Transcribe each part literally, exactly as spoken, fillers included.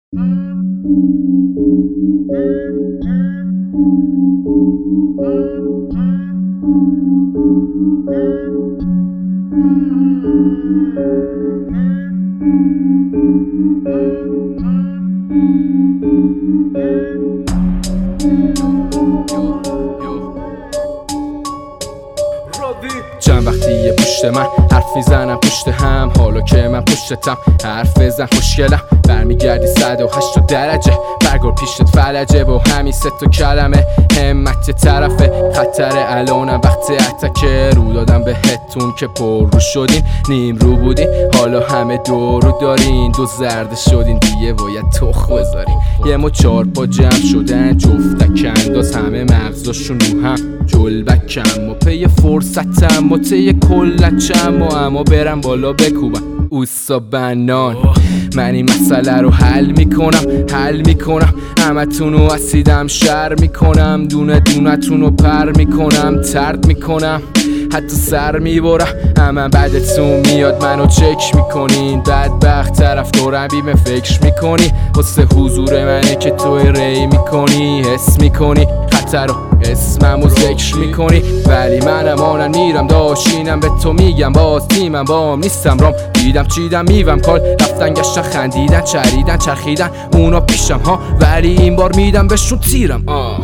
چند وقتی یه پشت من حرف میزنم پشت هم، حالا که من پشتتم حرف بزن خوشگلم. برمیگردی صد و هشتاد درجه، برگار پیشت فلجه با همین سه تا کلمه. همت طرفه خطر الانم وقت اتکه، رو دادم بهتون که پر رو شدین، نیم رو بودین حالا همه دور رو دارین. دو زرد شدین دیگه باید تخ بذارین. یه مو چار پا جمع شدن جفتک انداز، همه مغزاشون رو هم جلبکم و پی فرصتم و طی کلچم و اما برم بالا بکوبم اوسا بنان. من این مسئله رو حل میکنم حل میکنم همتون رو اسیدم شر میکنم، دونه دونه تون رو پر میکنم ترد میکنم حتی سر میبرم. همه بعدتون میاد منو چک میکنین، بدبخت طرف دورم بیمه فکر میکنی واسه حضور منه که توی ری میکنی، حس میکنی خطر رو اسممو ذکر میکنی. ولی منم آنن میرم داشینم به تو میگم باز تیمم بام نیستم رام. دیدم چیدم میوم کال رفتن گشتن خندیدن چریدن چرخیدن اونا پیشم ها، ولی این بار میدم بهشون تیرم. آه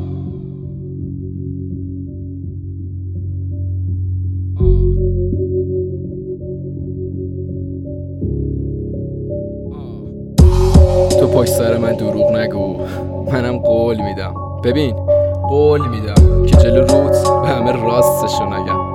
تو پشت سر من دروغ نگو، منم قول میدم. ببین قول میدم که جلو روت به همه راستشو نگم.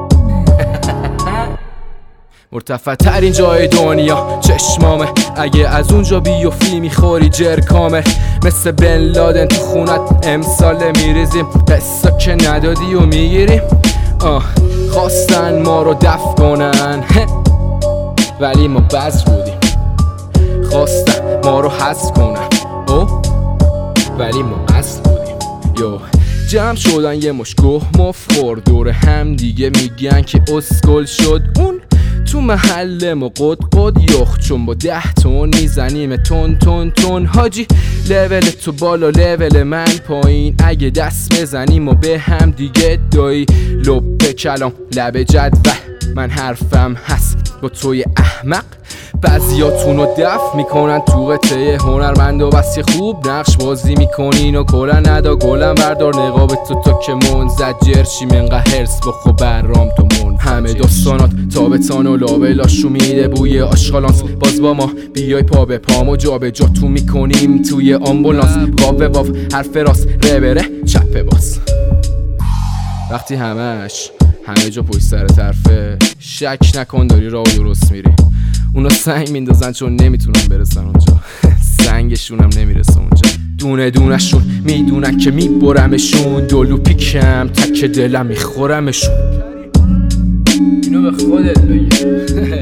مرتفع ترین جای دنیا چشمامه، اگه از اونجا بیفتی میخوری جرکامه. مثل بن لادن تو خونت امساله میریزیم، قصه که ندادی و میگیریم. آه خواستن ما رو دفع کنن ولی ما بز بودیم، خواستن ما رو حذف کنن او ولی ما اصل بودیم. یو جمع شدن یه مش گوه مفخور دور هم دیگه میگن که اسکل شد اون تو محل ما قد قد یخ، چون با ده تون میزنیم تون تون تون. حاجی لول تو بالا لول من پایین، اگه دست بزنیم و به هم دیگه دایی. لب کلام لب جدول من حرفم هست با توی احمق، بعضیاتونو دفع میکنن تو قطعه هنرمند و بسی خوب نقش بازی میکنین و کلا ندا گلم بردار نقاب تو تا که منزجر شی منقه هرس بخو برام تو من. همه داستانات تابتان و لابلاشو میده بوی آشغالانس، باز با ما بیای پا به پامو جا به جا تو میکنیم توی آمبولانس. واو واو حرف راست ربره چپه باز، وقتی همش همه جا پشت سر طرفه شک نکن داری راه درست میری. اونا سنگ میندازن چون نمیتونن برسن اونجا سنگشونم نمیرسه اونجا. دونه دونشون میدونن که میبرمشون، دلو پیکم تک دلم میخورمشون. اینو به خودت بگی